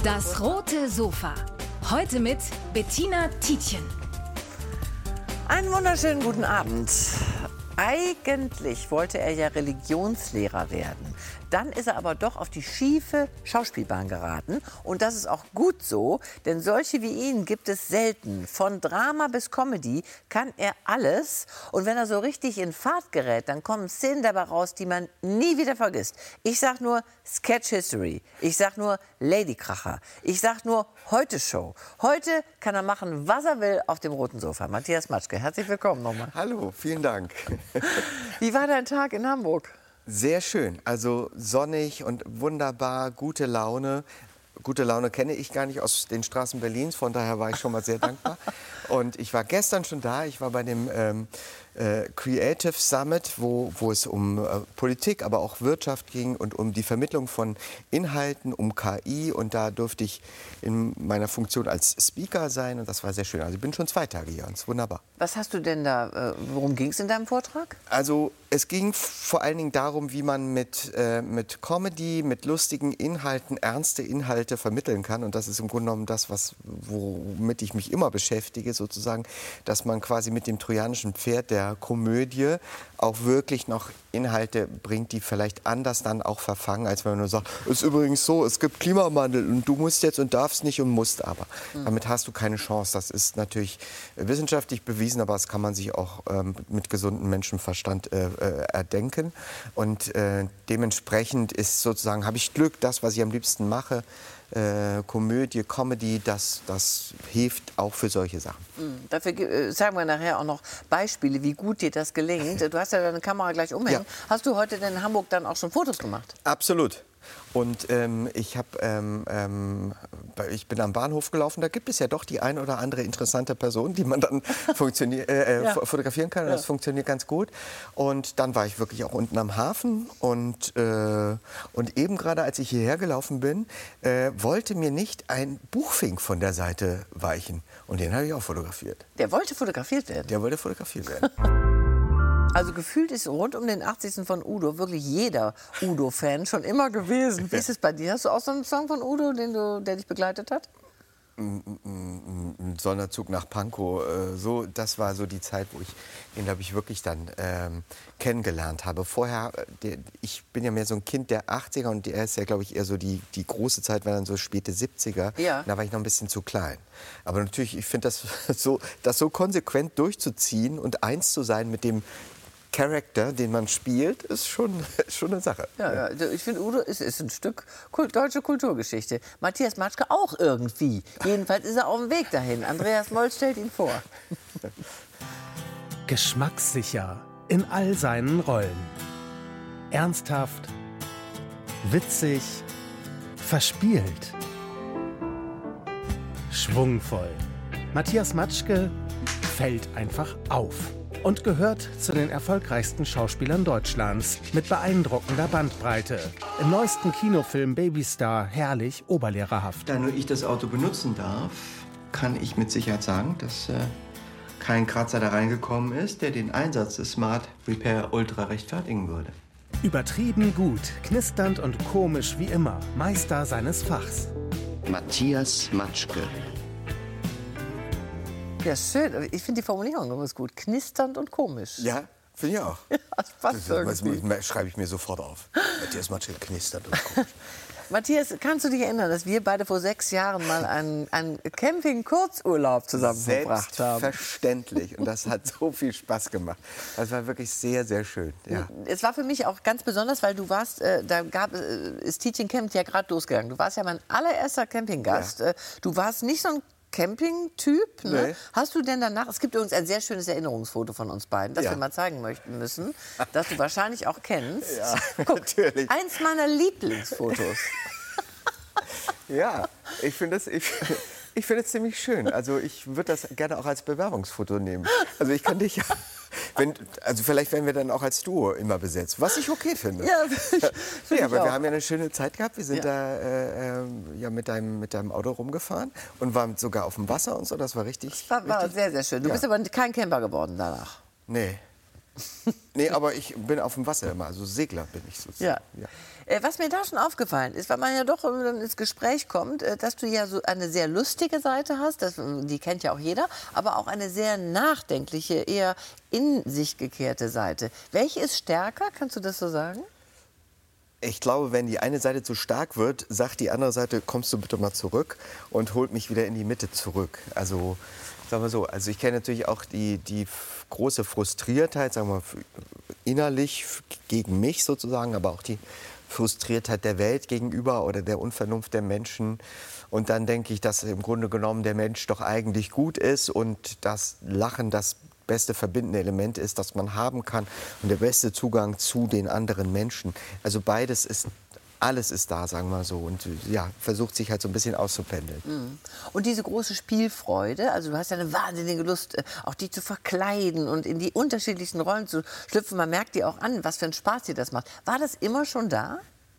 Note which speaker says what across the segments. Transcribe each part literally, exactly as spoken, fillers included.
Speaker 1: Das rote Sofa. Heute mit Bettina Tietjen.
Speaker 2: Einen wunderschönen guten Abend. Eigentlich wollte er ja Religionslehrer werden. Dann ist er aber doch auf die schiefe Schauspielbahn geraten. Und das ist auch gut so, denn solche wie ihn gibt es selten. Von Drama bis Comedy kann er alles. Und wenn er so richtig in Fahrt gerät, dann kommen Szenen dabei raus, die man nie wieder vergisst. Ich sag nur Sketch History. Ich sag nur Ladykracher. Ich sag nur Heute Show. Heute kann er machen, was er will auf dem roten Sofa. Matthias Matschke, herzlich willkommen nochmal.
Speaker 3: Hallo, vielen Dank.
Speaker 2: Wie war dein Tag in Hamburg?
Speaker 3: Sehr schön, also sonnig und wunderbar, gute Laune. Gute Laune kenne ich gar nicht aus den Straßen Berlins, von daher war ich schon mal sehr dankbar. Und ich war gestern schon da, ich war bei dem ähm, äh, Creative Summit, wo, wo es um äh, Politik, aber auch Wirtschaft ging und um die Vermittlung von Inhalten, um K I. Und da durfte ich in meiner Funktion als Speaker sein und das war sehr schön. Also ich bin schon zwei Tage hier und es ist wunderbar.
Speaker 2: Was hast du denn da, äh, worum ging es in deinem Vortrag?
Speaker 3: Also es ging vor allen Dingen darum, wie man mit, äh, mit Comedy, mit lustigen Inhalten, ernste Inhalte vermitteln kann. Und das ist im Grunde genommen das, was, womit ich mich immer beschäftige, sozusagen, dass man quasi mit dem trojanischen Pferd der Komödie auch wirklich noch Inhalte bringt, die vielleicht anders dann auch verfangen, als wenn man nur sagt, es ist übrigens so, es gibt Klimawandel und du musst jetzt und darfst nicht und musst aber. Mhm. Damit hast du keine Chance. Das ist natürlich wissenschaftlich bewiesen, aber das kann man sich auch ähm, mit gesundem Menschenverstand äh, äh, erdenken. Und äh, dementsprechend ist sozusagen, habe ich Glück, das, was ich am liebsten mache, Äh, Komödie, Comedy, das, das hilft auch für solche Sachen.
Speaker 2: Mhm. Dafür äh, sagen wir nachher auch noch Beispiele, wie gut dir das gelingt. Du hast ja deine Kamera gleich umhängen. Ja. Hast du heute denn in Hamburg dann auch schon Fotos gemacht?
Speaker 3: Absolut. Und ähm, ich, hab, ähm, ähm, ich bin am Bahnhof gelaufen, da gibt es ja doch die ein oder andere interessante Person, die man dann äh, ja. fotografieren kann. Und ja. Das funktioniert ganz gut. Und dann war ich wirklich auch unten am Hafen. Und, äh, und eben gerade, als ich hierher gelaufen bin, äh, wollte mir nicht ein Buchfink von der Seite weichen. Und den habe ich auch fotografiert.
Speaker 2: Der wollte fotografiert werden?
Speaker 3: Der wollte fotografiert werden.
Speaker 2: Also gefühlt ist rund um den achtzigsten von Udo wirklich jeder Udo-Fan schon immer gewesen. Wie ist es bei dir? Hast du auch so einen Song von Udo, den du, der dich begleitet hat?
Speaker 3: Ein Sonderzug nach Pankow, so, das war so die Zeit, wo ich ihn, glaube ich, wirklich dann ähm, kennengelernt habe. Vorher, der, ich bin ja mehr so ein Kind der achtziger und er ist ja, glaube ich, eher so die, die große Zeit, war dann so späte siebziger.
Speaker 2: Ja.
Speaker 3: Da war ich noch ein bisschen zu klein. Aber natürlich, ich finde das so, das so konsequent durchzuziehen und eins zu sein mit dem Charakter, den man spielt, ist schon, schon eine Sache.
Speaker 2: Ja, ja. Ich finde, Udo ist, ist ein Stück Kult, deutsche Kulturgeschichte. Matthias Matschke auch irgendwie. Jedenfalls ist er auf dem Weg dahin. Andreas Moll stellt ihn vor.
Speaker 4: Geschmackssicher in all seinen Rollen. Ernsthaft, witzig, verspielt, schwungvoll. Matthias Matschke fällt einfach auf. Und gehört zu den erfolgreichsten Schauspielern Deutschlands mit beeindruckender Bandbreite. Im neuesten Kinofilm Babystar herrlich oberlehrerhaft.
Speaker 5: Da nur ich das Auto benutzen darf, kann ich mit Sicherheit sagen, dass äh, kein Kratzer da reingekommen ist, der den Einsatz des Smart Repair Ultra rechtfertigen würde.
Speaker 4: Übertrieben gut, knisternd und komisch wie immer, Meister seines Fachs.
Speaker 6: Matthias Matschke.
Speaker 2: Ja, schön. Ich finde die Formulierung übrigens gut. Knisternd und komisch.
Speaker 3: Ja, finde ich auch.
Speaker 2: Ja, das passt
Speaker 3: das, das schreibe ich mir sofort auf. Matthias Matschke knisternd und komisch.
Speaker 2: Matthias, kannst du dich erinnern, dass wir beide vor sechs Jahren mal einen, einen Camping-Kurzurlaub zusammen verbracht haben?
Speaker 3: Selbstverständlich. Und das hat so viel Spaß gemacht. Das war wirklich sehr, sehr schön. Ja.
Speaker 2: Es war für mich auch ganz besonders, weil du warst, äh, da gab, äh, ist Tietjen Camp ja gerade losgegangen. Du warst ja mein allererster Campinggast. Ja. Äh, du warst nicht so ein Camping-Typ, ne? Nee. Hast du denn danach, es gibt übrigens ein sehr schönes Erinnerungsfoto von uns beiden, das ja. wir mal zeigen möchten müssen, das du wahrscheinlich auch kennst.
Speaker 3: Ja,
Speaker 2: Guck,
Speaker 3: natürlich.
Speaker 2: Eins meiner Lieblingsfotos.
Speaker 3: Ja, ich finde das, ich, ich finde es ziemlich schön. Also ich würde das gerne auch als Bewerbungsfoto nehmen. Also ich kann dich ja... Wenn, also vielleicht werden wir dann auch als Duo immer besetzt, was ich okay finde.
Speaker 2: Ja, find
Speaker 3: ja,
Speaker 2: ich
Speaker 3: aber
Speaker 2: auch.
Speaker 3: Wir haben ja eine schöne Zeit gehabt. Wir sind
Speaker 2: ja.
Speaker 3: da äh, äh, ja, mit, deinem, mit deinem Auto rumgefahren und waren sogar auf dem Wasser und so. Das war richtig.
Speaker 2: Das war, war
Speaker 3: richtig,
Speaker 2: sehr, sehr schön. Du
Speaker 3: ja.
Speaker 2: bist aber kein Camper geworden danach.
Speaker 3: Nee. Nee, aber ich bin auf dem Wasser immer, also Segler bin ich sozusagen.
Speaker 2: Ja.
Speaker 3: Ja.
Speaker 2: Äh, was mir da schon aufgefallen ist, weil man ja doch dann ins Gespräch kommt, äh, dass du ja so eine sehr lustige Seite hast, das, die kennt ja auch jeder, aber auch eine sehr nachdenkliche, eher in sich gekehrte Seite. Welche ist stärker, kannst du das so sagen?
Speaker 3: Ich glaube, wenn die eine Seite zu stark wird, sagt die andere Seite, kommst du bitte mal zurück und holt mich wieder in die Mitte zurück. Also, sagen wir so, also ich kenne natürlich auch die, die große Frustriertheit, sagen wir innerlich gegen mich sozusagen, aber auch die Frustriertheit der Welt gegenüber oder der Unvernunft der Menschen. Und dann denke ich, dass im Grunde genommen der Mensch doch eigentlich gut ist und das Lachen das beste verbindende Element ist, das man haben kann und der beste Zugang zu den anderen Menschen. Also beides ist, alles ist da, sagen wir so. Und ja, versucht sich halt so ein bisschen auszupendeln.
Speaker 2: Mhm. Und diese große Spielfreude, also du hast ja eine wahnsinnige Lust, auch die zu verkleiden und in die unterschiedlichsten Rollen zu schlüpfen. Man merkt dir auch an, was für einen Spaß dir das macht. War das immer schon da?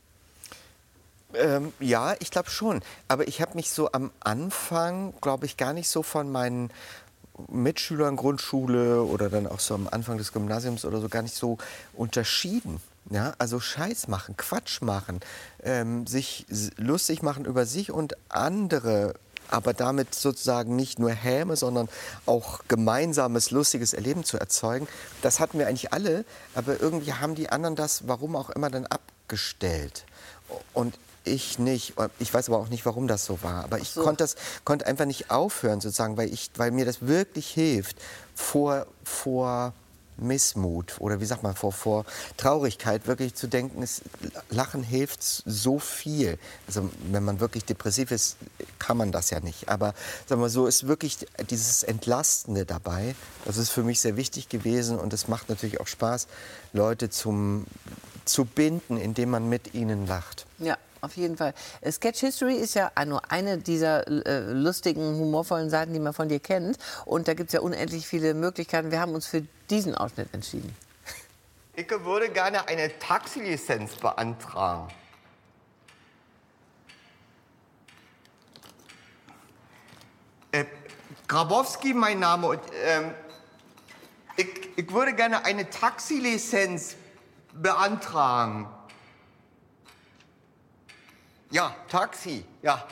Speaker 3: Ähm, ja, ich glaube schon. Aber ich habe mich so am Anfang, glaube ich, gar nicht so von meinen Mitschülern Grundschule oder dann auch so am Anfang des Gymnasiums oder so gar nicht so unterschieden. Ja, also Scheiß machen, Quatsch machen, ähm, sich lustig machen über sich und andere, aber damit sozusagen nicht nur Häme, sondern auch gemeinsames, lustiges Erleben zu erzeugen. Das hatten wir eigentlich alle, aber irgendwie haben die anderen das, warum auch immer, dann abgestellt. Und ich nicht. Ich weiß aber auch nicht, warum das so war. Aber ich so. konnte, das, konnte einfach nicht aufhören, sozusagen, weil, ich, weil mir das wirklich hilft, vor, vor Missmut oder wie sagt man, vor, vor Traurigkeit wirklich zu denken, es, Lachen hilft so viel. Also wenn man wirklich depressiv ist, kann man das ja nicht. Aber sagen wir so, ist wirklich dieses Entlastende dabei. Das ist für mich sehr wichtig gewesen und es macht natürlich auch Spaß, Leute zum, zu binden, indem man mit ihnen lacht.
Speaker 2: Ja. Auf jeden Fall. Sketch History ist ja nur eine dieser äh, lustigen, humorvollen Seiten, die man von dir kennt. Und da gibt es ja unendlich viele Möglichkeiten. Wir haben uns für diesen Ausschnitt entschieden.
Speaker 5: Ich würde gerne eine Taxilizenz beantragen. Äh, Grabowski, mein Name. Und, ähm, ich, ich würde gerne eine Taxilizenz beantragen. Ja, Taxi, ja.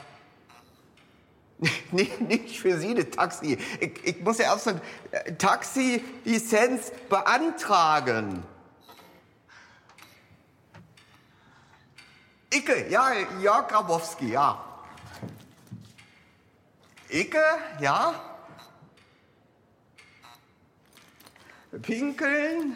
Speaker 5: Nee, nicht für Sie, das Taxi. Ich, ich muss ja erst eine Taxilizenz beantragen. Icke, ja, ja, Grabowski, ja. Icke, ja. Pinkeln.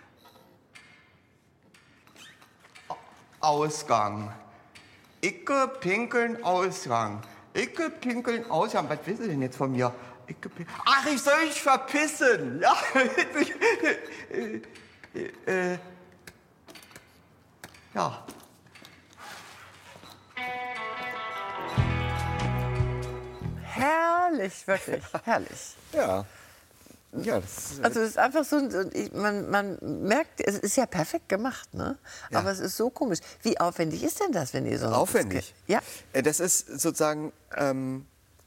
Speaker 5: Ausgang. Icke, pinkeln, Ausgang. Icke, pinkeln, Ausgang. Was wissen Sie denn jetzt von mir? Icke, pinkeln. Ach, ich soll mich verpissen. Ja. äh, äh, ja.
Speaker 2: Herrlich, wirklich, herrlich.
Speaker 3: Ja. Ja, das ist,
Speaker 2: also es ist einfach so, man, man merkt, es ist ja perfekt gemacht, ne?
Speaker 3: Ja.
Speaker 2: Aber es ist so komisch. Wie aufwendig ist denn das, wenn ihr so...
Speaker 3: Aufwendig?
Speaker 2: Ja.
Speaker 3: Das ist sozusagen... Ähm,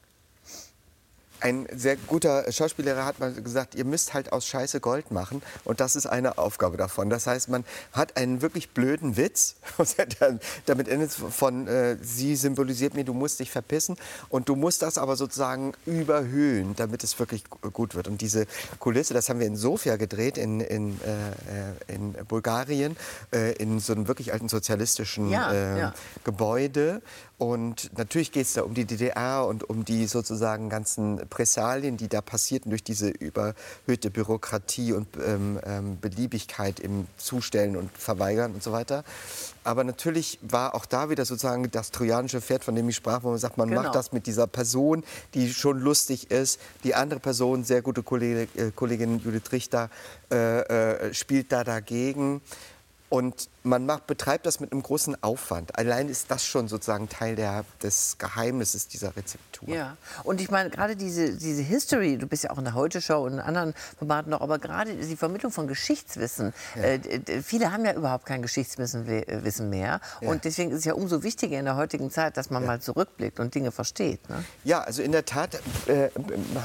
Speaker 3: ein sehr guter Schauspieler hat mal gesagt, ihr müsst halt aus Scheiße Gold machen. Und das ist eine Aufgabe davon. Das heißt, man hat einen wirklich blöden Witz. Damit endet es von, äh, sie symbolisiert mir, du musst dich verpissen. Und du musst das aber sozusagen überhöhen, damit es wirklich gut wird. Und diese Kulisse, das haben wir in Sofia gedreht, in, in, äh, in Bulgarien, äh, in so einem wirklich alten sozialistischen
Speaker 2: ja,
Speaker 3: äh,
Speaker 2: ja.
Speaker 3: Gebäude. Und natürlich geht es da um die D D R und um die sozusagen ganzen Pressalien, die da passierten durch diese überhöhte Bürokratie und ähm, ähm, Beliebigkeit im Zustellen und Verweigern und so weiter. Aber natürlich war auch da wieder sozusagen das trojanische Pferd, von dem ich sprach, wo man sagt, man
Speaker 2: genau.
Speaker 3: macht das mit dieser Person, die schon lustig ist. Die andere Person, sehr gute Kollegin, äh, Kollegin Judith Richter, äh, äh, spielt da dagegen. Und man macht, betreibt das mit einem großen Aufwand. Allein ist das schon sozusagen Teil der, des Geheimnisses dieser Rezeptur.
Speaker 2: Ja, und ich meine, gerade diese, diese History, du bist ja auch in der Heute-Show und in anderen Formaten noch, aber gerade die Vermittlung von Geschichtswissen. Ja. Äh, viele haben ja überhaupt kein Geschichtswissen Wissen mehr. Ja. Und deswegen ist es ja umso wichtiger in der heutigen Zeit, dass man ja. mal zurückblickt und Dinge versteht. Ne?
Speaker 3: Ja, also in der Tat... Äh,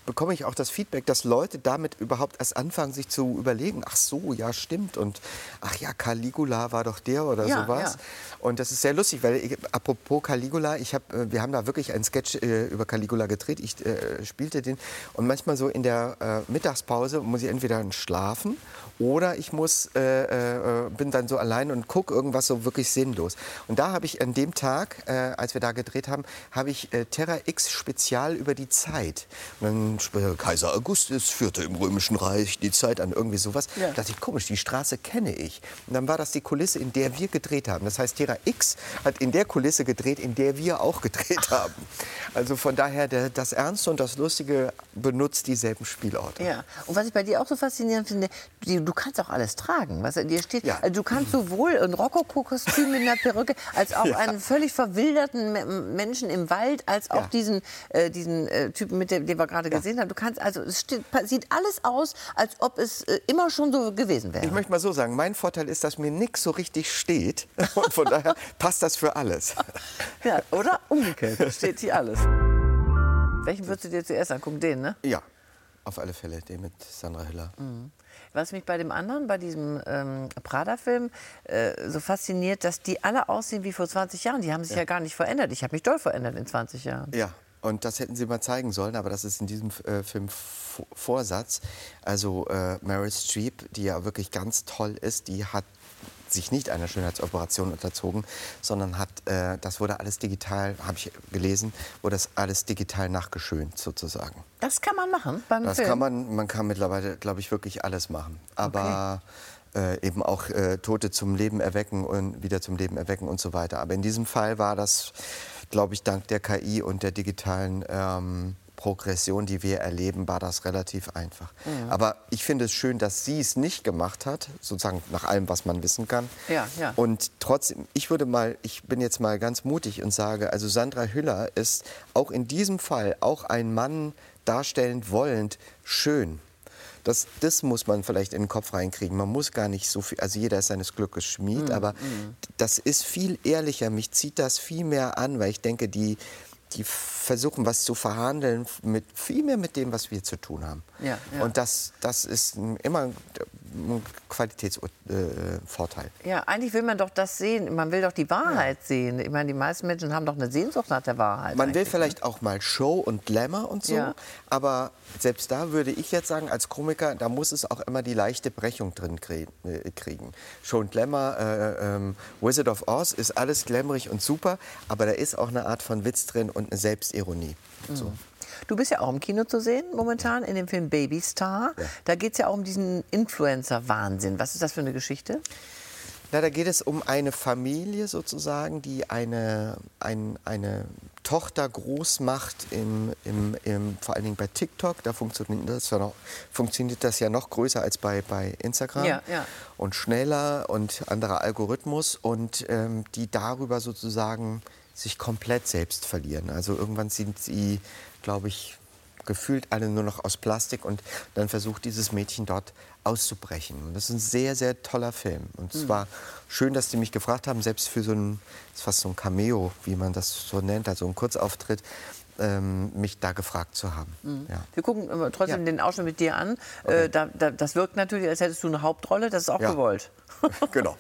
Speaker 3: bekomme ich auch das Feedback, dass Leute damit überhaupt erst anfangen, sich zu überlegen, ach so, ja stimmt und ach ja, Caligula war doch der oder
Speaker 2: Ja,
Speaker 3: sowas.
Speaker 2: ja.
Speaker 3: Und das ist sehr lustig, weil ich, apropos Caligula, ich hab, äh, wir haben da wirklich einen Sketch äh, über Caligula gedreht, ich äh, spielte den und manchmal so in der äh, Mittagspause muss ich entweder schlafen oder ich muss, äh, äh, bin dann so allein und gucke irgendwas so wirklich sinnlos. Und da habe ich an dem Tag, äh, als wir da gedreht haben, habe ich äh, Terra X Spezial über die Zeit. Und dann äh, Kaiser Augustus führte im Römischen Reich die Zeit an, irgendwie sowas.
Speaker 2: Ja.
Speaker 3: Da dachte ich, komisch, die Straße kenne ich. Und dann war das die Kulisse, in der wir gedreht haben. Das heißt, Terra X hat in der Kulisse gedreht, in der wir auch gedreht haben. Also von daher, der, das Ernste und das Lustige benutzt dieselben Spielorte.
Speaker 2: Ja, und was ich bei dir auch so faszinierend finde, die, du kannst auch alles tragen. Was dir steht,
Speaker 3: Ja.
Speaker 2: also du kannst sowohl ein Rokoko-Kostüm mit einer Perücke, als auch
Speaker 3: Ja.
Speaker 2: einen völlig verwilderten Me- Menschen im Wald, als auch
Speaker 3: Ja.
Speaker 2: diesen, äh, diesen äh, Typen, mit dem, den wir gerade gesehen haben. Du kannst also, es steht, sieht alles aus, als ob es äh, immer schon so gewesen wäre.
Speaker 3: Ich möchte mal so sagen, mein Vorteil ist, dass mir nichts so richtig steht. Und von daher passt das für alles.
Speaker 2: Ja, oder? Umgekehrt. Steht hier alles. Welchen würdest du dir zuerst angucken? Den, ne?
Speaker 3: Ja, auf alle Fälle, den mit Sandra Hüller.
Speaker 2: Was mich bei dem anderen, bei diesem ähm, Prada-Film, äh, so fasziniert, dass die alle aussehen wie vor zwanzig Jahren. Die haben sich ja, gar nicht verändert. Ich habe mich doll verändert in zwanzig Jahren.
Speaker 3: Ja, und das hätten sie mal zeigen sollen, aber das ist in diesem äh, Film V- Vorsatz. Also äh, Meryl Streep, die ja wirklich ganz toll ist, die hat sich nicht einer Schönheitsoperation unterzogen, sondern hat, äh, das wurde alles digital, habe ich gelesen, wurde das alles digital nachgeschönt sozusagen.
Speaker 2: Das kann man machen beim
Speaker 3: Das
Speaker 2: Film.
Speaker 3: kann man, man kann mittlerweile, glaube ich, wirklich alles machen. Aber äh, eben auch äh, Tote zum Leben erwecken und wieder zum Leben erwecken und so weiter. Aber in diesem Fall war das, glaube ich, dank der K I und der digitalen ähm, Progression, die wir erleben, war das relativ einfach.
Speaker 2: Mhm.
Speaker 3: Aber ich finde es schön, dass sie es nicht gemacht hat, sozusagen nach allem, was man wissen kann.
Speaker 2: Ja, ja.
Speaker 3: Und trotzdem, ich würde mal, ich bin jetzt mal ganz mutig und sage, also Sandra Hüller ist auch in diesem Fall auch ein Mann darstellend wollend schön. Das, das muss man vielleicht in den Kopf reinkriegen. Man muss gar nicht so viel, also jeder ist seines Glückes Schmied, aber das ist viel ehrlicher. Mich zieht das viel mehr an, weil ich denke, die, die versuchen, was zu verhandeln, mit, viel mehr mit dem, was wir zu tun haben.
Speaker 2: Ja, ja.
Speaker 3: Und das, das ist ein- immer ein Qualitätsvorteil.
Speaker 2: Ja, eigentlich will man doch das sehen. Man will doch die Wahrheit sehen. Ich meine, die meisten Menschen haben doch eine Sehnsucht nach der Wahrheit.
Speaker 3: Man will
Speaker 2: eigentlich,
Speaker 3: vielleicht auch mal Show und Glamour und so,
Speaker 2: Ja.
Speaker 3: aber selbst da würde ich jetzt sagen, als Komiker, da muss es auch immer die leichte Brechung drin krie- äh, kriegen. Show und Glamour, äh, ähm, Wizard of Oz ist alles glamourig und super, aber da ist auch eine Art von Witz drin und eine Selbstironie. So.
Speaker 2: Du bist ja auch im Kino zu sehen momentan in dem Film Baby Star.
Speaker 3: Ja.
Speaker 2: Da geht es ja auch um diesen Influencer-Wahnsinn. Was ist das für eine Geschichte?
Speaker 3: Na, da geht es um eine Familie sozusagen, die eine, ein, eine Tochter groß macht, im, im, im, vor allen Dingen bei TikTok. Da funktioniert das ja noch, funktioniert das ja noch größer als bei, bei Instagram.
Speaker 2: Ja, ja.
Speaker 3: Und schneller und anderer Algorithmus. Und ähm, die darüber sozusagen sich komplett selbst verlieren. Also irgendwann sind sie, glaube ich, gefühlt alle nur noch aus Plastik und dann versucht dieses Mädchen dort auszubrechen. Und das ist ein sehr, sehr toller Film. Und es war schön, dass die mich gefragt haben, selbst für so ein, das ist fast so ein Cameo, wie man das so nennt, also einen Kurzauftritt, ähm, mich da gefragt zu haben. Ja.
Speaker 2: Wir gucken äh, trotzdem
Speaker 3: Ja.
Speaker 2: den Ausschnitt mit dir an.
Speaker 3: Okay.
Speaker 2: Äh, da, da, das wirkt natürlich, als hättest du eine Hauptrolle. Das ist auch
Speaker 3: Ja.
Speaker 2: gewollt.
Speaker 3: Genau.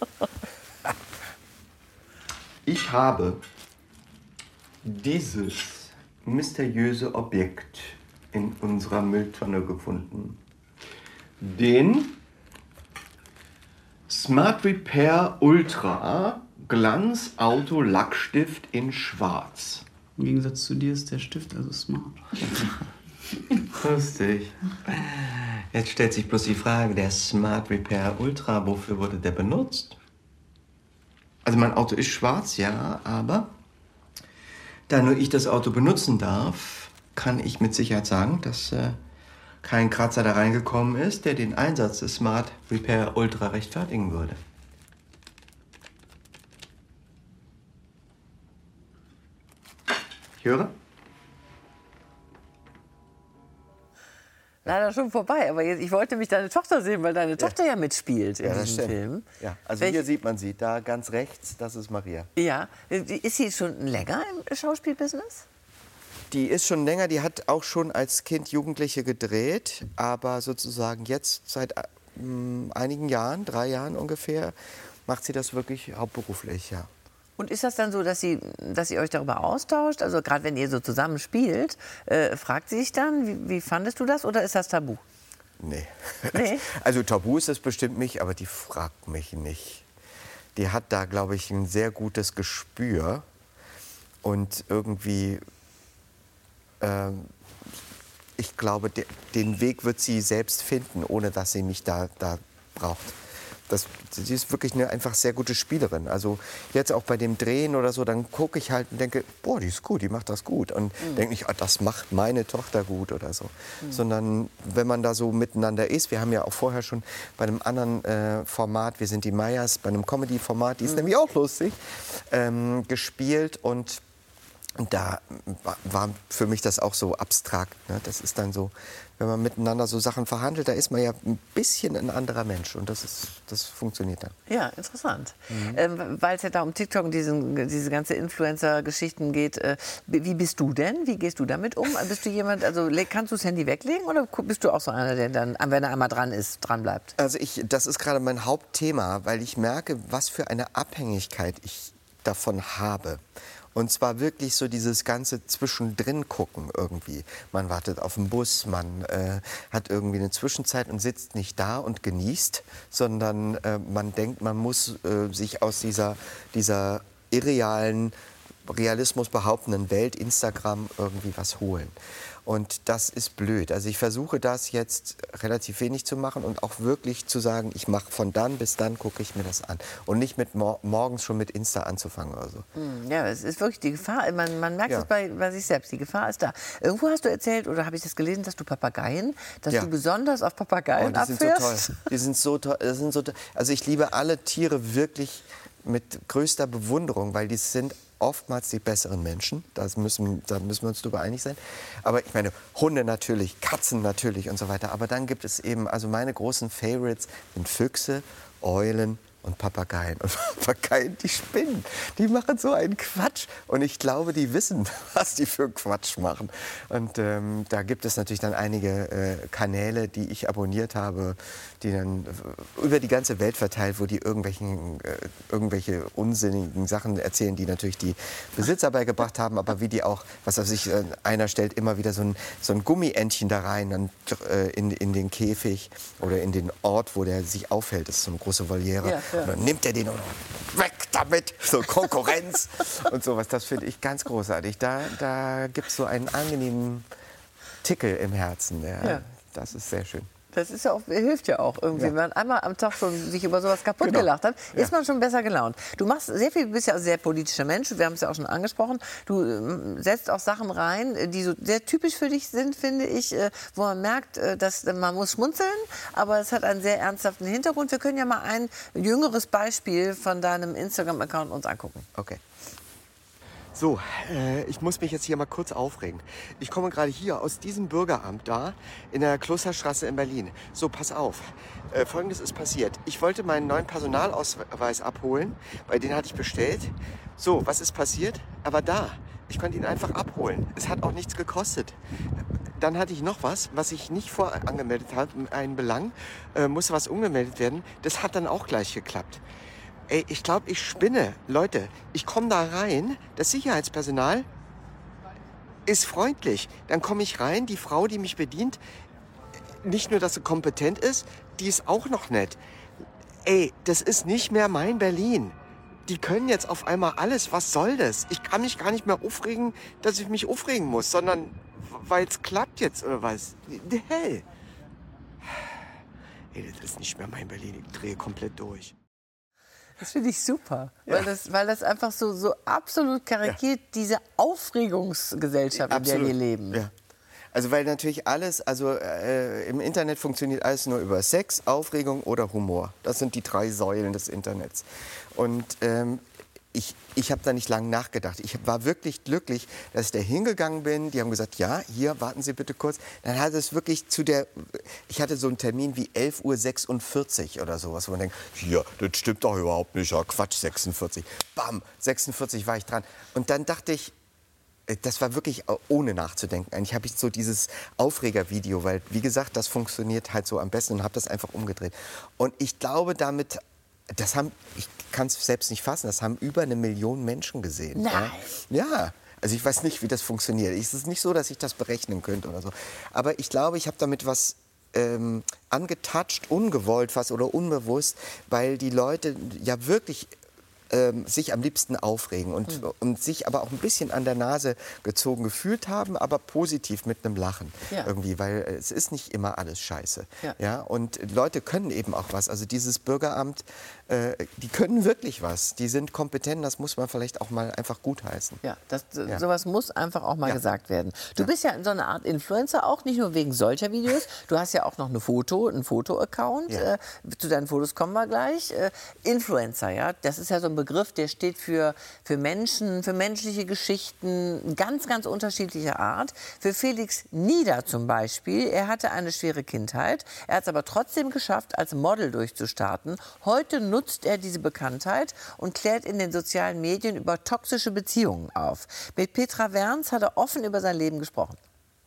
Speaker 5: Ich habe dieses mysteriöse Objekt in unserer Mülltonne gefunden. Den Smart Repair Ultra Glanz Auto Lackstift in Schwarz.
Speaker 7: Im Gegensatz zu dir ist der Stift also smart.
Speaker 5: Lustig. Jetzt stellt sich bloß die Frage, der Smart Repair Ultra, wofür wurde der benutzt? Also mein Auto ist schwarz, ja, aber da nur ich das Auto benutzen darf, kann ich mit Sicherheit sagen, dass äh, kein Kratzer da reingekommen ist, der den Einsatz des Smart Repair Ultra rechtfertigen würde. Ich höre?
Speaker 2: Leider schon vorbei, aber jetzt, ich wollte mich deine Tochter sehen, weil deine Tochter ja, mitspielt in
Speaker 3: Ja, das
Speaker 2: diesem
Speaker 3: stimmt.
Speaker 2: Film.
Speaker 3: Ja, also
Speaker 2: Welch-
Speaker 3: hier sieht man sie, da ganz rechts, das ist Maria.
Speaker 2: Ja, ist sie schon länger im Schauspielbusiness?
Speaker 3: Die ist schon länger, die hat auch schon als Kind Jugendliche gedreht, aber sozusagen jetzt seit äh, einigen Jahren, drei Jahren ungefähr, macht sie das wirklich hauptberuflich, ja.
Speaker 2: Und ist das dann so, dass, sie, dass ihr euch darüber austauscht? Also gerade wenn ihr so zusammen spielt, äh, fragt sie sich dann, wie, wie fandest du das oder ist das tabu?
Speaker 3: Nee.
Speaker 2: Nee?
Speaker 3: Also tabu ist es bestimmt nicht, aber die fragt mich nicht. Die hat da, glaube ich, ein sehr gutes Gespür und irgendwie, äh, ich glaube, de, den Weg wird sie selbst finden, ohne dass sie mich da, da braucht. Das, sie ist wirklich eine einfach sehr gute Spielerin. Also jetzt auch bei dem Drehen oder so, dann gucke ich halt und denke, boah, die ist gut, die macht das gut. Und mhm. denke nicht, oh, das macht meine Tochter gut oder so. Mhm. Sondern wenn man da so miteinander ist, wir haben ja auch vorher schon bei einem anderen äh, Format, wir sind die Meyers, bei einem Comedy-Format, die ist mhm. nämlich auch lustig, ähm, gespielt und Und da war für mich das auch so abstrakt. Ne? Das ist dann so, wenn man miteinander so Sachen verhandelt, da ist man ja ein bisschen ein anderer Mensch. Und das, ist, das funktioniert dann.
Speaker 2: Ja, interessant. Mhm. Ähm, weil es ja da um TikTok und diesen, diese ganze Influencer-Geschichten geht. Äh, wie bist du denn? Wie gehst du damit um? Bist du jemand, also kannst du das Handy weglegen oder bist du auch so einer, der dann, wenn er einmal dran ist, dran bleibt?
Speaker 3: Also ich, das ist gerade mein Hauptthema, weil ich merke, was für eine Abhängigkeit ich davon habe. Und zwar wirklich so dieses ganze Zwischendrin gucken irgendwie. Man wartet auf den Bus, man äh, hat irgendwie eine Zwischenzeit und sitzt nicht da und genießt, sondern äh, man denkt, man muss äh, sich aus dieser, dieser irrealen, Realismus behauptenden Welt, Instagram, irgendwie was holen. Und das ist blöd. Also ich versuche das jetzt relativ wenig zu machen und auch wirklich zu sagen, ich mache von dann bis dann, gucke ich mir das an. Und nicht mit mor morgens schon mit Insta anzufangen oder so.
Speaker 2: Ja, es ist wirklich die Gefahr, man, man merkt
Speaker 3: Ja.
Speaker 2: es bei, bei sich selbst, die Gefahr ist da. Irgendwo hast du erzählt, oder habe ich das gelesen, dass du Papageien, dass
Speaker 3: Ja.
Speaker 2: du besonders auf Papageien
Speaker 3: Oh, die sind so toll.
Speaker 2: abfährst?
Speaker 3: Die sind so toll. Das sind so toll. Also ich liebe alle Tiere wirklich mit größter Bewunderung, weil die sind oftmals die besseren Menschen. Das müssen, da müssen wir uns darüber einig sein. Aber ich meine, Hunde natürlich, Katzen natürlich und so weiter. Aber dann gibt es eben, also meine großen Favorites sind Füchse, Eulen und Papageien. Und Papageien, die spinnen. Die machen so einen Quatsch. Und ich glaube, die wissen, was die für Quatsch machen. Und ähm, da gibt es natürlich dann einige äh, Kanäle, die ich abonniert habe, die dann über die ganze Welt verteilt, wo die irgendwelchen, äh, irgendwelche unsinnigen Sachen erzählen, die natürlich die Besitzer beigebracht haben, aber wie die auch, was weiß ich, äh, einer stellt immer wieder so ein, so ein Gummientchen da rein, dann, äh, in, in den Käfig oder in den Ort, wo der sich aufhält. Das ist so eine große Voliere.
Speaker 2: Ja, ja.
Speaker 3: Und dann nimmt er den und weg damit, so Konkurrenz und sowas. Das finde ich ganz großartig. Da, da gibt es so einen angenehmen Tickel im Herzen. Ja.
Speaker 2: Ja.
Speaker 3: Das ist sehr schön.
Speaker 2: Das ist ja auch, hilft ja auch irgendwie.
Speaker 3: Ja.
Speaker 2: Wenn man einmal am Tag schon sich über sowas kaputt
Speaker 3: Genau.
Speaker 2: gelacht hat,
Speaker 3: Ja.
Speaker 2: ist man schon besser gelaunt. Du machst sehr viel, du bist ja ein sehr politischer Mensch, wir haben es ja auch schon angesprochen. Du ähm, setzt auch Sachen rein, die so sehr typisch für dich sind, finde ich, äh, wo man merkt, äh, dass man muss schmunzeln, aber es hat einen sehr ernsthaften Hintergrund. Wir können ja mal ein jüngeres Beispiel von deinem Instagram-Account uns angucken.
Speaker 3: Okay. So, äh, ich muss mich jetzt hier mal kurz aufregen. Ich komme gerade hier aus diesem Bürgeramt da in der Klosterstraße in Berlin. So, pass auf. Äh, Folgendes ist passiert. Ich wollte meinen neuen Personalausweis abholen, weil den hatte ich bestellt. So, was ist passiert? Er war da. Ich konnte ihn einfach abholen. Es hat auch nichts gekostet. Dann hatte ich noch was, was ich nicht vorangemeldet habe, einen Belang. Äh, musste was umgemeldet werden. Das hat dann auch gleich geklappt. Ey, ich glaube, ich spinne. Leute, ich komme da rein, das Sicherheitspersonal ist freundlich. Dann komme ich rein, die Frau, die mich bedient, nicht nur, dass sie kompetent ist, die ist auch noch nett. Ey, das ist nicht mehr mein Berlin. Die können jetzt auf einmal alles. Was soll das? Ich kann mich gar nicht mehr aufregen, dass ich mich aufregen muss, sondern weil es klappt jetzt oder was. Hey. Ey, das ist nicht mehr mein Berlin. Ich drehe komplett durch.
Speaker 2: Das finde ich super,
Speaker 3: Ja.
Speaker 2: weil, das, weil das einfach so, so absolut karikiert diese Aufregungsgesellschaft, in der wir leben.
Speaker 3: Ja. Also weil natürlich alles, also äh, im Internet funktioniert alles nur über Sex, Aufregung oder Humor. Das sind die drei Säulen des Internets. Und ähm, ich, ich habe da nicht lange nachgedacht. Ich war wirklich glücklich, dass ich da hingegangen bin. Die haben gesagt, ja, hier, warten Sie bitte kurz. Dann hat es wirklich zu der, ich hatte so einen Termin wie elf Uhr sechsundvierzig oder sowas, wo man denkt, hier, das stimmt doch überhaupt nicht, ja, Quatsch, sechsundvierzig. Bam, sechsundvierzig war ich dran. Und dann dachte ich, das war wirklich ohne nachzudenken. Eigentlich habe ich so dieses Aufregervideo, weil, wie gesagt, das funktioniert halt so am besten und habe das einfach umgedreht. Und ich glaube, damit, das haben, ich kann es selbst nicht fassen, das haben über eine Million Menschen gesehen.
Speaker 2: Nein.
Speaker 3: Ja. ja. Also ich weiß nicht, wie das funktioniert. Es ist nicht so, dass ich das berechnen könnte oder so. Aber ich glaube, ich habe damit was ähm, angetatscht, ungewollt fast oder unbewusst, weil die Leute ja wirklich ähm, sich am liebsten aufregen und, mhm. und sich aber auch ein bisschen an der Nase gezogen gefühlt haben, aber positiv mit einem Lachen
Speaker 2: ja.
Speaker 3: irgendwie, weil es ist nicht immer alles scheiße.
Speaker 2: Ja.
Speaker 3: Ja? Und Leute können eben auch was. Also dieses Bürgeramt, äh, die können wirklich was. Die sind kompetent, das muss man vielleicht auch mal einfach gutheißen.
Speaker 2: Ja, das,
Speaker 3: Ja.
Speaker 2: sowas muss einfach auch mal
Speaker 3: Ja.
Speaker 2: gesagt werden. Du
Speaker 3: Ja.
Speaker 2: bist ja so eine Art Influencer, auch nicht nur wegen solcher Videos. Du hast ja auch noch eine Foto, einen Foto-Account.
Speaker 3: Ja.
Speaker 2: Äh, zu deinen Fotos kommen wir gleich. Äh, Influencer, ja, das ist ja so ein Begriff, der steht für, für Menschen, für menschliche Geschichten, ganz, ganz unterschiedlicher Art. Für Felix Nieder zum Beispiel, er hatte eine schwere Kindheit. Er hat es aber trotzdem geschafft, als Model durchzustarten. Heute nutzt er diese Bekanntheit und klärt in den sozialen Medien über toxische Beziehungen auf. Mit Petra Werns hat er offen über sein Leben gesprochen.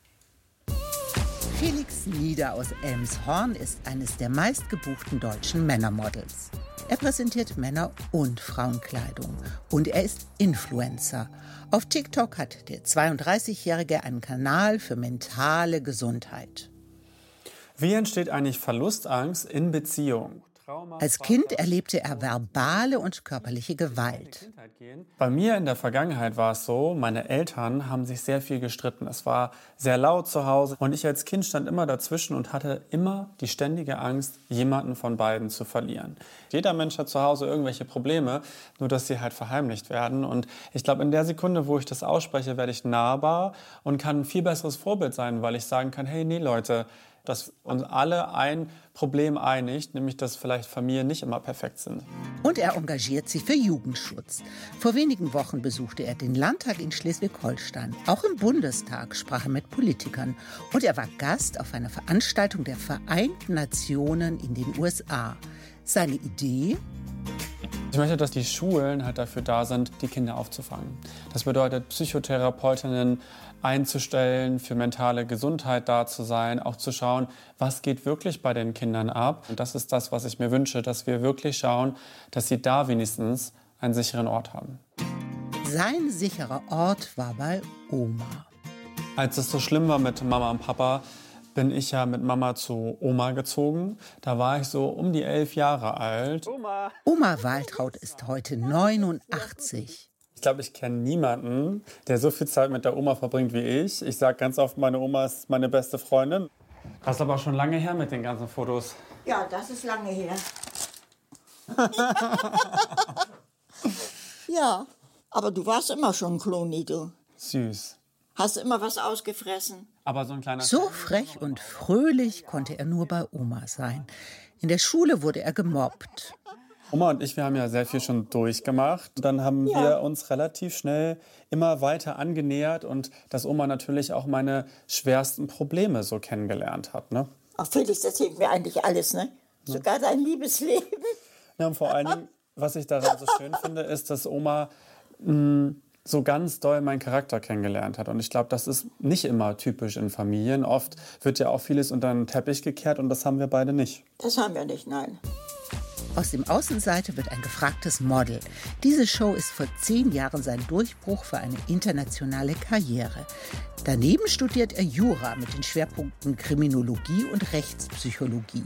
Speaker 8: Felix Nieder aus Elmshorn ist eines der meistgebuchten deutschen Männermodels. Er präsentiert Männer- und Frauenkleidung und er ist Influencer. Auf TikTok hat der zweiunddreißigjährige einen Kanal für mentale Gesundheit.
Speaker 7: Wie entsteht eigentlich Verlustangst in Beziehung?
Speaker 8: Als Kind erlebte er verbale und körperliche Gewalt.
Speaker 7: Bei mir in der Vergangenheit war es so, meine Eltern haben sich sehr viel gestritten. Es war sehr laut zu Hause und ich als Kind stand immer dazwischen und hatte immer die ständige Angst, jemanden von beiden zu verlieren. Jeder Mensch hat zu Hause irgendwelche Probleme, nur dass sie halt verheimlicht werden. Und ich glaube, in der Sekunde, wo ich das ausspreche, werde ich nahbar und kann ein viel besseres Vorbild sein, weil ich sagen kann, hey, nee Leute, dass uns alle ein Problem einigt, nämlich dass vielleicht Familien nicht immer perfekt sind.
Speaker 8: Und er engagiert sich für Jugendschutz. Vor wenigen Wochen besuchte er den Landtag in Schleswig-Holstein. Auch im Bundestag sprach er mit Politikern. Und er war Gast auf einer Veranstaltung der Vereinten Nationen in den U S A. Seine Idee?
Speaker 7: Ich möchte, dass die Schulen halt dafür da sind, die Kinder aufzufangen. Das bedeutet, Psychotherapeutinnen einzustellen, für mentale Gesundheit da zu sein, auch zu schauen, was geht wirklich bei den Kindern ab. Und das ist das, was ich mir wünsche, dass wir wirklich schauen, dass sie da wenigstens einen sicheren Ort haben.
Speaker 8: Sein sicherer Ort war bei Oma.
Speaker 7: Als es so schlimm war mit Mama und Papa, bin ich ja mit Mama zu Oma gezogen. Da war ich so um die elf Jahre alt.
Speaker 8: Oma, Oma Waltraud ist heute neunundachtzig.
Speaker 7: Ich glaube, ich kenne niemanden, der so viel Zeit mit der Oma verbringt wie ich. Ich sage ganz oft, meine Oma ist meine beste Freundin. Das ist aber schon lange her mit den ganzen Fotos.
Speaker 9: Ja, das ist lange her. Ja, aber du warst immer schon Kloni, du.
Speaker 7: Süß.
Speaker 9: Hast immer was ausgefressen.
Speaker 7: Aber so ein kleiner...
Speaker 8: So frech und fröhlich konnte er nur bei Oma sein. In der Schule wurde er gemobbt.
Speaker 7: Oma und ich, wir haben ja sehr viel schon durchgemacht. Dann haben
Speaker 9: Ja.
Speaker 7: wir uns relativ schnell immer weiter angenähert und dass Oma natürlich auch meine schwersten Probleme so kennengelernt hat. Ne?
Speaker 9: Ach, Felix, das hilft mir eigentlich alles, ne? Sogar dein Liebesleben.
Speaker 7: Ja, und vor allen Dingen, was ich daran so schön finde, ist, dass Oma mh, so ganz doll meinen Charakter kennengelernt hat. Und ich glaube, das ist nicht immer typisch in Familien. Oft wird ja auch vieles unter den Teppich gekehrt und das haben wir beide nicht.
Speaker 9: Das haben wir nicht, nein.
Speaker 8: Aus dem Außenseiter wird ein gefragtes Model. Diese Show ist vor zehn Jahren sein Durchbruch für eine internationale Karriere. Daneben studiert er Jura mit den Schwerpunkten Kriminologie und Rechtspsychologie.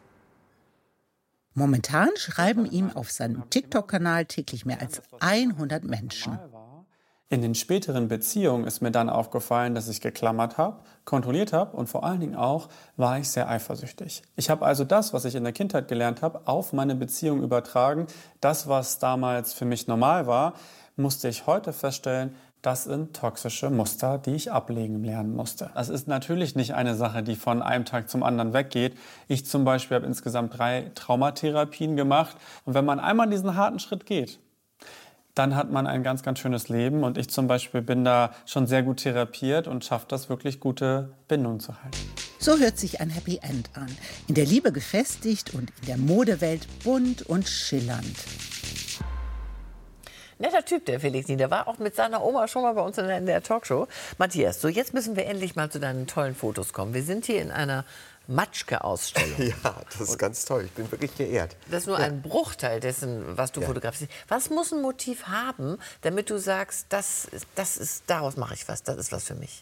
Speaker 8: Momentan schreiben ihm auf seinem TikTok-Kanal täglich mehr als hundert Menschen.
Speaker 7: In den späteren Beziehungen ist mir dann aufgefallen, dass ich geklammert habe, kontrolliert habe und vor allen Dingen auch war ich sehr eifersüchtig. Ich habe also das, was ich in der Kindheit gelernt habe, auf meine Beziehung übertragen. Das, was damals für mich normal war, musste ich heute feststellen, das sind toxische Muster, die ich ablegen lernen musste. Das ist natürlich nicht eine Sache, die von einem Tag zum anderen weggeht. Ich zum Beispiel habe insgesamt drei Traumatherapien gemacht und wenn man einmal diesen harten Schritt geht, dann hat man ein ganz, ganz schönes Leben. Und ich zum Beispiel bin da schon sehr gut therapiert und schaffe das, wirklich gute Bindungen zu halten.
Speaker 8: So hört sich ein Happy End an. In der Liebe gefestigt und in der Modewelt bunt und schillernd.
Speaker 2: Netter Typ, der Felix Nien. Der war auch mit seiner Oma schon mal bei uns in der, in der Talkshow. Matthias, so jetzt müssen wir endlich mal zu deinen tollen Fotos kommen. Wir sind hier in einer Matschke-Ausstellung.
Speaker 3: Ja, das ist ganz toll. Ich bin wirklich geehrt.
Speaker 2: Das ist nur
Speaker 3: ja.
Speaker 2: ein Bruchteil dessen, was du ja. fotografierst. Was muss ein Motiv haben, damit du sagst, das, das ist, daraus mache ich was, das ist was für mich?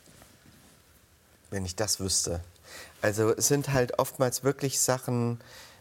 Speaker 3: Wenn ich das wüsste. Also es sind halt oftmals wirklich Sachen,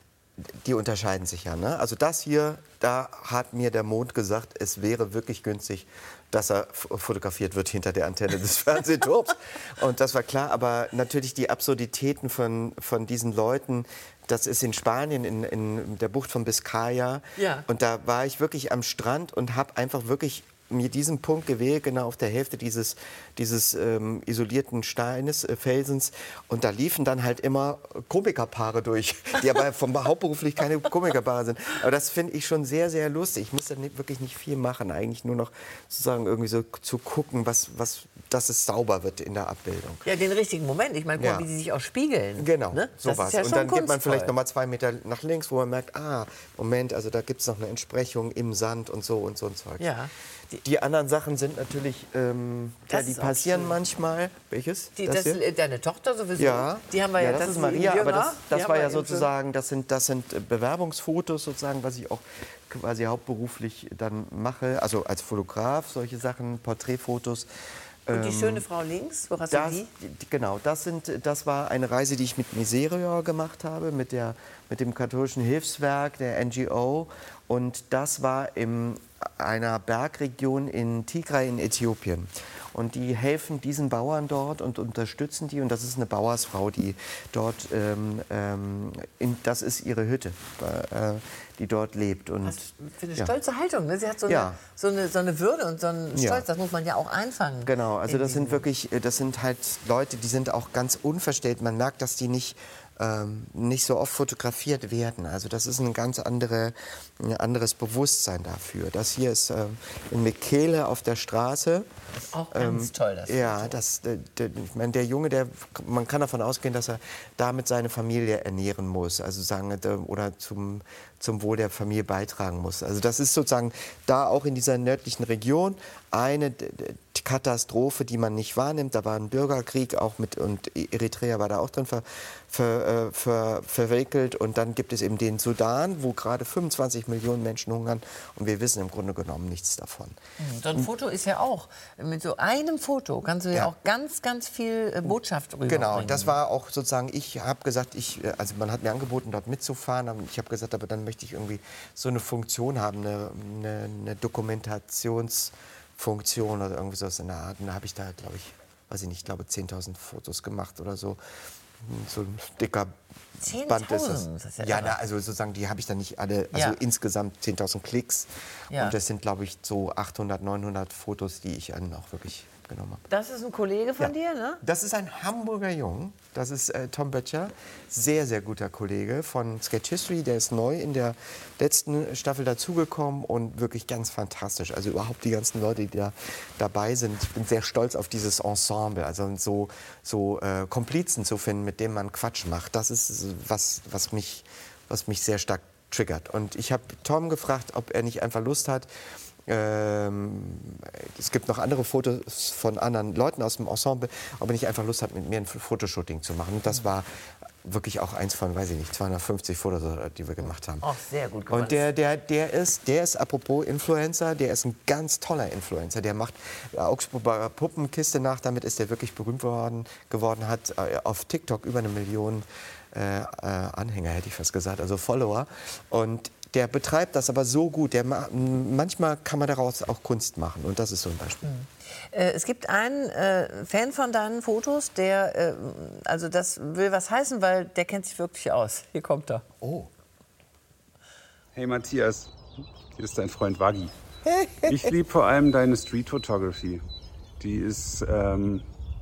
Speaker 3: die unterscheiden sich ja. Ne? Also das hier, da hat mir der Mond gesagt, es wäre wirklich günstig, dass er fotografiert wird hinter der Antenne des Fernsehturms. Und das war klar, aber natürlich die Absurditäten von, von diesen Leuten, das ist in Spanien, in, in der Bucht von Biscaya. Ja. Und da war ich wirklich am Strand und habe einfach wirklich mir diesen Punkt gewählt, genau auf der Hälfte dieses, dieses ähm, isolierten Steines, äh, Felsens. Und da liefen dann halt immer Komikerpaare durch, die aber vom hauptberuflich keine Komikerpaare sind. Aber das finde ich schon sehr, sehr lustig. Ich muss da nicht, wirklich nicht viel machen, eigentlich nur noch sozusagen irgendwie so zu gucken, was, was, dass es sauber wird in der Abbildung.
Speaker 2: Ja, den richtigen Moment. Ich meine, guck mal, ja. wie sie sich auch spiegeln.
Speaker 3: Genau,
Speaker 2: ne?
Speaker 3: sowas. Ja, und dann geht man vielleicht noch mal zwei Meter nach links, wo man merkt, ah, Moment, also da gibt es noch eine Entsprechung im Sand und so und so ein Zeug.
Speaker 2: Ja.
Speaker 3: Die, die anderen Sachen sind natürlich, ähm, ja, die passieren manchmal. Welches?
Speaker 2: Die, das das, deine Tochter sowieso?
Speaker 3: Ja,
Speaker 2: die haben wir ja,
Speaker 3: ja das, das ist Maria, aber das, das war ja sozusagen, das sind, das sind Bewerbungsfotos sozusagen, was ich auch quasi hauptberuflich dann mache, also als Fotograf, solche Sachen, Porträtfotos.
Speaker 2: Und die schöne Frau links, wo hast
Speaker 3: das,
Speaker 2: du die?
Speaker 3: Genau, das, sind, das war eine Reise, die ich mit Miserior gemacht habe, mit, der, mit dem katholischen Hilfswerk, der N G O. Und das war in einer Bergregion in Tigray in Äthiopien. Und die helfen diesen Bauern dort und unterstützen die. Und das ist eine Bauersfrau, die dort, ähm, ähm, in, das ist ihre Hütte, äh, die dort lebt. Und,
Speaker 2: was für eine
Speaker 3: ja.
Speaker 2: stolze Haltung. Ne? Sie hat so,
Speaker 3: ja.
Speaker 2: eine, so, eine, so eine Würde und so einen Stolz. Ja. Das muss man ja auch einfangen.
Speaker 3: Genau, also das sind wirklich, das sind halt Leute, die sind auch ganz unverstellt. Man merkt, dass die nicht Ähm, nicht so oft fotografiert werden. Also das ist ein ganz andere, ein anderes Bewusstsein dafür. Das hier ist ähm, in Mekele auf der Straße.
Speaker 2: Das ist auch ganz ähm, toll, das
Speaker 3: Ja, das, der, der, ich meine, der Junge, der, man kann davon ausgehen, dass er damit seine Familie ernähren muss, also sagen, oder zum, zum Wohl der Familie beitragen muss. Also das ist sozusagen da auch in dieser nördlichen Region eine Katastrophe, die man nicht wahrnimmt. Da war ein Bürgerkrieg auch mit, und Eritrea war da auch drin ver, ver, ver, verwickelt. Und dann gibt es eben den Sudan, wo gerade fünfundzwanzig Millionen Menschen hungern. Und wir wissen im Grunde genommen nichts davon.
Speaker 2: So ein Foto ist ja auch, mit so einem Foto kannst du ja, ja auch ganz, ganz viel Botschaft rüberbringen.
Speaker 3: Genau, das war auch sozusagen, ich habe gesagt, ich, also man hat mir angeboten, dort mitzufahren. Aber ich habe gesagt, aber dann möchte ich irgendwie so eine Funktion haben, eine, eine, eine Dokumentations- Funktion oder irgendwie sowas in der Art. Und da habe ich da, glaube ich, weiß ich nicht, ich glaube zehntausend Fotos gemacht oder so. So ein dicker Band ist das. das ist ja, ja na, also sozusagen, die habe ich dann nicht alle, also ja. insgesamt zehntausend Klicks. Ja. Und das sind, glaube ich, so achthundert, neunhundert Fotos, die ich dann auch wirklich genommen habe.
Speaker 2: Das ist ein Kollege von
Speaker 3: ja.
Speaker 2: dir, ne?
Speaker 3: Das ist ein Hamburger Jung. Das ist äh, Tom Böttcher. Sehr, sehr guter Kollege von Sketch History. Der ist neu in der letzten Staffel dazugekommen und wirklich ganz fantastisch. Also überhaupt die ganzen Leute, die da dabei sind. Ich bin sehr stolz auf dieses Ensemble. Also so, so äh, Komplizen zu finden, mit denen man Quatsch macht. Das ist was, was mich, was mich sehr stark triggert. Und ich habe Tom gefragt, ob er nicht einfach Lust hat. Ähm, es gibt noch andere Fotos von anderen Leuten aus dem Ensemble, ob er nicht einfach Lust hat, mit mir ein Fotoshooting zu machen. Und das war wirklich auch eins von, weiß ich nicht, zweihundertfünfzig Fotos, die wir gemacht haben.
Speaker 2: Auch sehr gut gemacht.
Speaker 3: Und der, der, der, ist, der ist, apropos Influencer, der ist ein ganz toller Influencer. Der macht Augsburger Puppenkiste nach, damit ist er wirklich berühmt worden, geworden, hat auf TikTok über eine Million äh, äh, Anhänger, hätte ich fast gesagt, also Follower. Und der betreibt das aber so gut. Der, manchmal kann man daraus auch Kunst machen. Und das ist so ein Beispiel.
Speaker 2: Mhm. Äh, es gibt einen äh, Fan von deinen Fotos, der, äh, also das will was heißen, weil der kennt sich wirklich aus. Hier kommt er.
Speaker 3: Oh.
Speaker 10: Hey Matthias, hier ist dein Freund Wagi. Ich liebe vor allem deine Street Photography. Die ist ähm,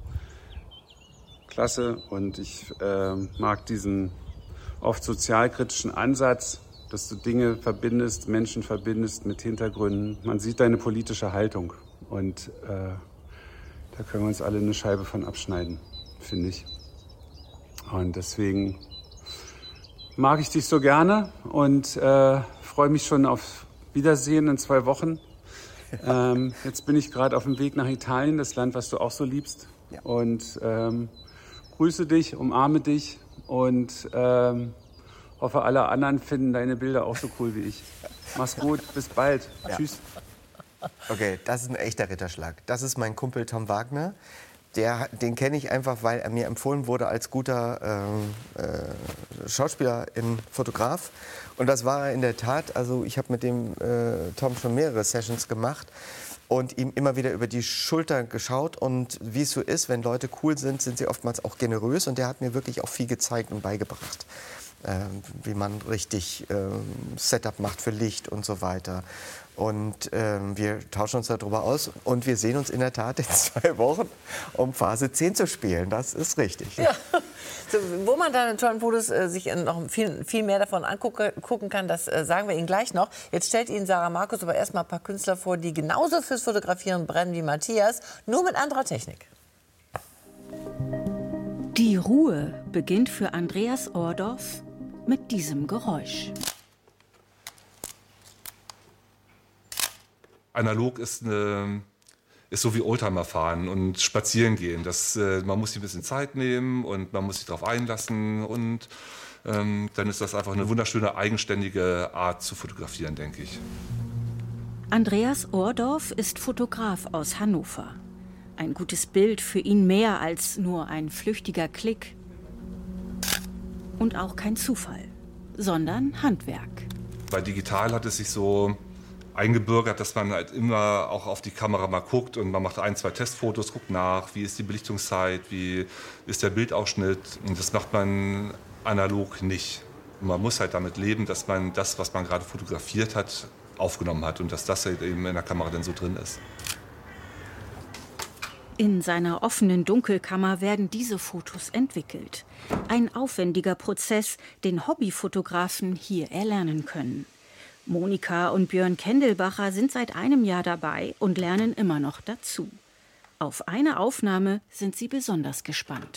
Speaker 10: klasse und ich äh, mag diesen oft sozialkritischen Ansatz, dass du Dinge verbindest, Menschen verbindest mit Hintergründen. Man sieht deine politische Haltung und äh, da können wir uns alle eine Scheibe von abschneiden, finde ich. Und deswegen mag ich dich so gerne und äh, freue mich schon auf Wiedersehen in zwei Wochen ähm, jetzt bin ich gerade auf dem Weg nach Italien, das Land, was du auch so liebst. Ja. Und ähm, grüße dich, umarme dich und ähm, hoffe, alle anderen finden deine Bilder auch so cool wie ich. Mach's gut, bis bald. Ja. Tschüss.
Speaker 3: Okay, das ist ein echter Ritterschlag. Das ist mein Kumpel Tom Wagner. Der, den kenne ich einfach, weil er mir empfohlen wurde als guter äh, äh, Schauspieler, in Fotograf. Und das war er in der Tat. Also ich habe mit dem äh, Tom schon mehrere Sessions gemacht und ihm immer wieder über die Schulter geschaut. Und wie es so ist, wenn Leute cool sind, sind sie oftmals auch generös. Und der hat mir wirklich auch viel gezeigt und beigebracht, äh, wie man richtig äh, Setup macht für Licht und so weiter. Und ähm, wir tauschen uns darüber aus und wir sehen uns in der Tat in zwei Wochen, um Phase zehn zu spielen. Das ist richtig.
Speaker 2: Ja. So, wo man deine tollen Fotos äh, sich noch viel, viel mehr davon angucken kann, das äh, sagen wir Ihnen gleich noch. Jetzt stellt Ihnen Sarah Markus aber erst mal ein paar Künstler vor, die genauso fürs Fotografieren brennen wie Matthias, nur mit anderer Technik.
Speaker 11: Die Ruhe beginnt für Andreas Ohrdorff mit diesem Geräusch.
Speaker 12: Analog ist, eine, ist so wie Oldtimer fahren und spazieren gehen. Das, äh, man muss sich ein bisschen Zeit nehmen und man muss sich darauf einlassen. Und ähm, dann ist das einfach eine wunderschöne, eigenständige Art zu fotografieren, denke ich.
Speaker 11: Andreas Ohrdorff ist Fotograf aus Hannover. Ein gutes Bild für ihn mehr als nur ein flüchtiger Klick. Und auch kein Zufall, sondern Handwerk.
Speaker 12: Bei digital hat es sich so eingebürgert, dass man halt immer auch auf die Kamera mal guckt und man macht ein, zwei Testfotos, guckt nach, wie ist die Belichtungszeit, wie ist der Bildausschnitt. Und das macht man analog nicht. Und man muss halt damit leben, dass man das, was man gerade fotografiert hat, aufgenommen hat und dass das halt eben in der Kamera dann so drin ist.
Speaker 11: In seiner offenen Dunkelkammer werden diese Fotos entwickelt. Ein aufwendiger Prozess, den Hobbyfotografen hier erlernen können. Monika und Björn Kendelbacher sind seit einem Jahr dabei und lernen immer noch dazu. Auf eine Aufnahme sind sie besonders gespannt.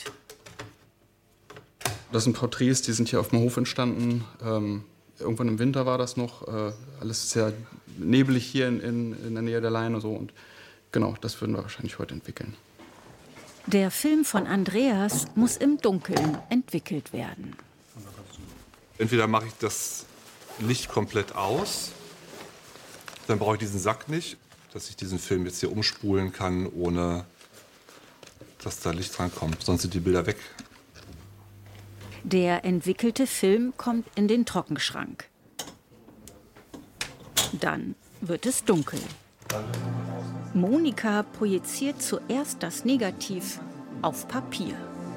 Speaker 13: Das sind Porträts, die sind hier auf dem Hof entstanden. Ähm, irgendwann im Winter war das noch. Äh, alles sehr nebelig hier in, in, in der Nähe der Leine. So. Und genau, das würden wir wahrscheinlich heute entwickeln.
Speaker 11: Der Film von Andreas muss im Dunkeln entwickelt werden.
Speaker 12: Entweder mache ich das Licht komplett aus, dann brauche ich diesen Sack nicht, dass ich diesen Film jetzt hier umspulen kann, ohne dass da Licht dran kommt. Sonst sind die Bilder weg.
Speaker 11: Der entwickelte Film kommt in den Trockenschrank. Dann wird es dunkel. Monika projiziert zuerst das Negativ auf Papier.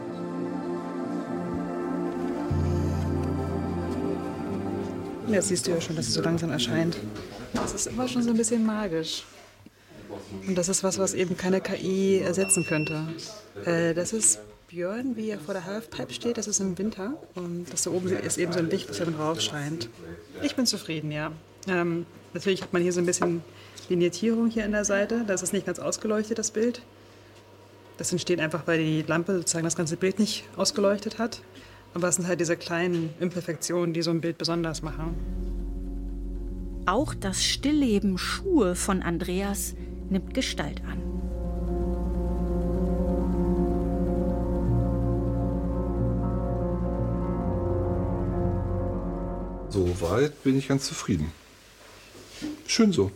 Speaker 14: Jetzt siehst du ja schon, dass es so langsam erscheint. Das ist immer schon so ein bisschen magisch. Und das ist was, was eben keine K I ersetzen könnte. Äh, das ist Björn, wie er vor der Halfpipe steht. Das ist im Winter. Und das da oben ist eben so ein Licht, das dann drauf scheint. Ich bin zufrieden, ja. Ähm, natürlich hat man hier so ein bisschen Vignettierung hier an der Seite. Das ist nicht ganz ausgeleuchtet, das Bild. Das entsteht einfach, weil die Lampe sozusagen das ganze Bild nicht ausgeleuchtet hat. Aber es sind halt diese kleinen Imperfektionen, die so ein Bild besonders machen.
Speaker 11: Auch das Stillleben Schuhe von Andreas nimmt Gestalt an.
Speaker 12: Soweit bin ich ganz zufrieden. Schön so.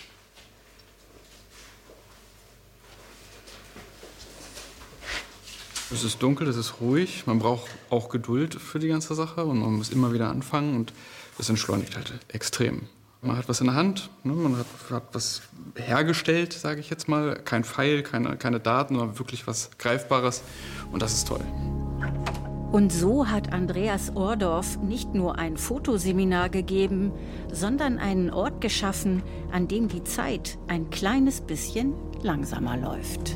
Speaker 13: Es ist dunkel, es ist ruhig, man braucht auch Geduld für die ganze Sache und man muss immer wieder anfangen und es entschleunigt halt extrem. Man hat was in der Hand, ne? Man hat, hat was hergestellt, sage ich jetzt mal. Kein Pfeil, keine, keine Daten, sondern wirklich was Greifbares und das ist toll.
Speaker 11: Und so hat Andreas Ohrdorff nicht nur ein Fotoseminar gegeben, sondern einen Ort geschaffen, an dem die Zeit ein kleines bisschen langsamer läuft.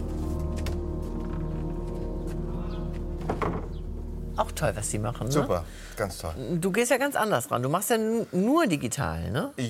Speaker 2: Auch toll, was Sie machen, ne?
Speaker 3: Super, ganz toll.
Speaker 2: Du gehst ja ganz anders ran. Du machst ja nur digital, ne?
Speaker 3: Ja,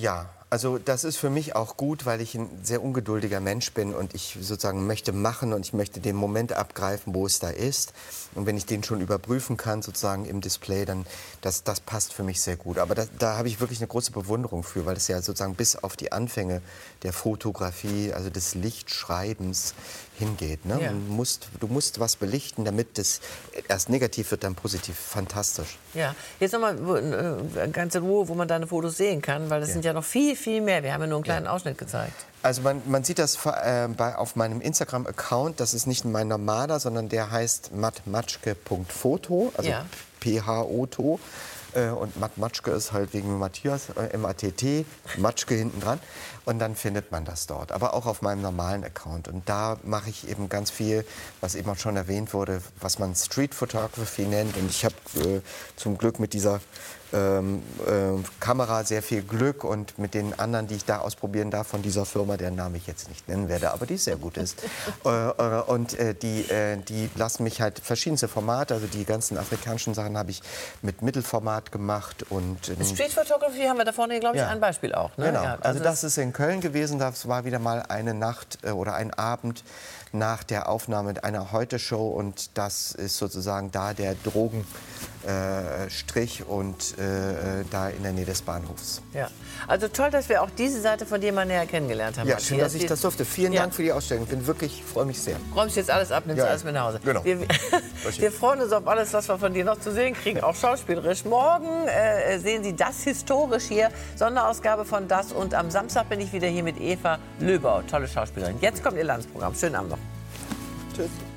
Speaker 3: also das ist für mich auch gut, weil ich ein sehr ungeduldiger Mensch bin und ich sozusagen möchte machen und ich möchte den Moment abgreifen, wo es da ist. Und wenn ich den schon überprüfen kann, sozusagen im Display, dann das, das passt für mich sehr gut. Aber da, da habe ich wirklich eine große Bewunderung für, weil es ja sozusagen bis auf die Anfänge der Fotografie, also des Lichtschreibens hingeht. Ne?
Speaker 2: Ja.
Speaker 3: Du, musst, du musst was belichten, damit das erst negativ wird, dann positiv. Fantastisch.
Speaker 2: Ja, jetzt nochmal äh, ganz in Ruhe, wo man deine Fotos sehen kann, weil das
Speaker 3: Ja.
Speaker 2: sind ja noch viel, viel mehr. Wir haben ja nur einen kleinen ja. Ausschnitt gezeigt.
Speaker 3: Also man, man sieht das äh, bei, auf meinem Instagram-Account, das ist nicht mein normaler, sondern der heißt mattmatschke punkt foto, also
Speaker 2: ja.
Speaker 3: P H O T O. Äh, und Matt Matschke ist halt wegen Matthias, äh, M A T T, Matschke hinten dran. Und dann findet man das dort. Aber auch auf meinem normalen Account. Und da mache ich eben ganz viel, was eben auch schon erwähnt wurde, was man Street Photography nennt. Und ich habe äh, zum Glück mit dieser ähm, äh, Kamera sehr viel Glück und mit den anderen, die ich da ausprobieren darf von dieser Firma, deren Namen ich jetzt nicht nennen werde, aber die sehr gut ist. äh, äh, und äh, die, äh, die lassen mich halt verschiedenste Formate, also die ganzen afrikanischen Sachen habe ich mit Mittelformat gemacht. Und, ähm,
Speaker 2: Street Photography haben wir da vorne, glaube ich,
Speaker 3: ja.
Speaker 2: ein Beispiel auch. Ne?
Speaker 3: Genau,
Speaker 2: Ja,
Speaker 3: also das ist in Köln gewesen, das war wieder mal eine Nacht äh, oder ein Abend nach der Aufnahme einer Heute-Show und das ist sozusagen da der Drogenstrich äh, und äh, da in der Nähe des Bahnhofs.
Speaker 2: Ja, also toll, dass wir auch diese Seite von dir mal näher kennengelernt haben.
Speaker 3: Ja,
Speaker 2: Matthias.
Speaker 3: schön, dass ich das durfte. Vielen
Speaker 2: ja.
Speaker 3: Dank für die Ausstellung. Ich bin wirklich, freue mich sehr.
Speaker 2: Räumst jetzt alles ab, nimmst
Speaker 3: Ja,
Speaker 2: alles mit nach Hause.
Speaker 3: genau.
Speaker 2: Wir, wir freuen uns auf alles, was wir von dir noch zu sehen kriegen, auch schauspielerisch. Morgen äh, sehen Sie das historisch hier, Sonderausgabe von Das und am Samstag bin ich wieder hier mit Eva Löbau, tolle Schauspielerin. Jetzt kommt ihr Landsprogramm. Schönen Abend noch.
Speaker 3: Tschüss.